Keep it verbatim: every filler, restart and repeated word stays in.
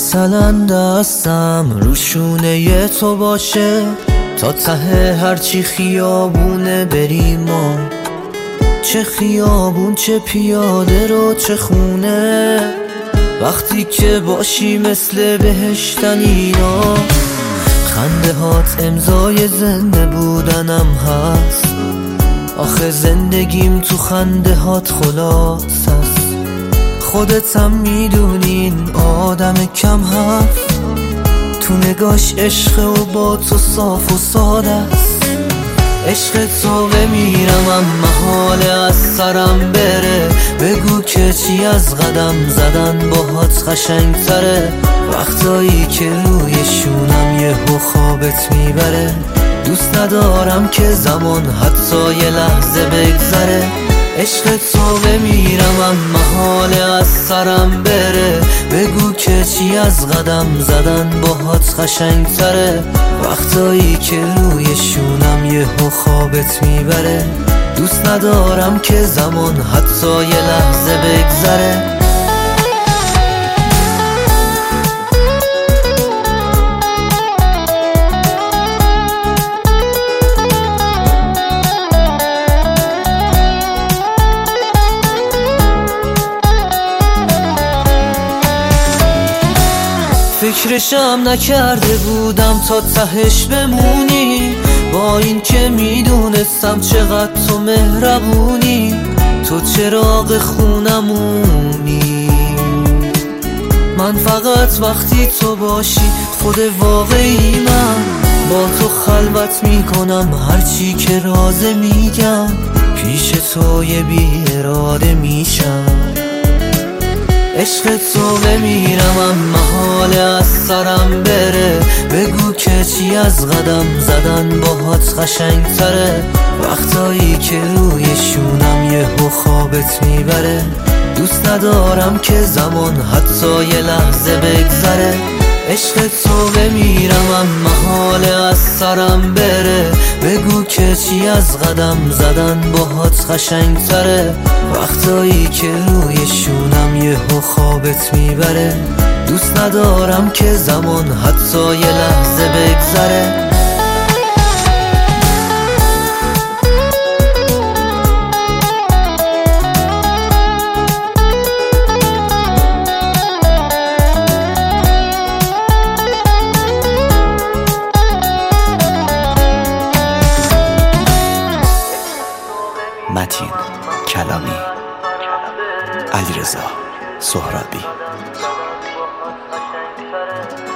مثلا دستم رو شونه تو باشه تا ته هرچی خیابونه بریم ما، چه خیابون چه پیاده رو چه خونه، وقتی که باشی مثل بهشتن اینا. خنده هات امضای زنده بودنم هست، آخه زندگیم تو خنده هات خلاص هست. خودت هم میدونین آدم کم حرف، تو نگاش عشق و با تو صاف و ساده است. عشق تو بمیرم اما حال از سرم بره، بگو که چی از قدم زدن باهات قشنگ تره. وقتایی که روی شونم یهو خوابت میبره، دوست ندارم که زمان حتی یه لحظه بگذره. عشق تو بمیرم اما حال از سرم بره، بگو که چی از قدم زدن باهات قشنگ تره. وقتایی که روی شونم یهو خوابت میبره، دوست ندارم که زمان حتی یه لحظه بگذره. فکرشم نکرده بودم تا تهش بمونی، با این که میدونستم چقدر تو مهربونی. تو چراغ خونمونی، من فقط وقتی تو باشی خود واقعی من. با تو خلوت میکنم هرچی که رازه میگم، پیش تو یه بی اراده میشم. عشق تو بمیرم اما حال از سرم بره، بگو که چی از قدم زدن باهات قشنگ تره. وقتایی که روی شونم یهو خوابت میبره، دوست ندارم که زمان حتی یه لحظه بگذره. عشق تو بمیرم اما حال از سرم بره، بگو که چی از قدم زدن باهات قشنگ تره. وقتایی که روی شونم یهو خوابت میبره، دوست ندارم که زمان حتی یه لحظه بگذره. متین کلامی، علیرضا سهرابی.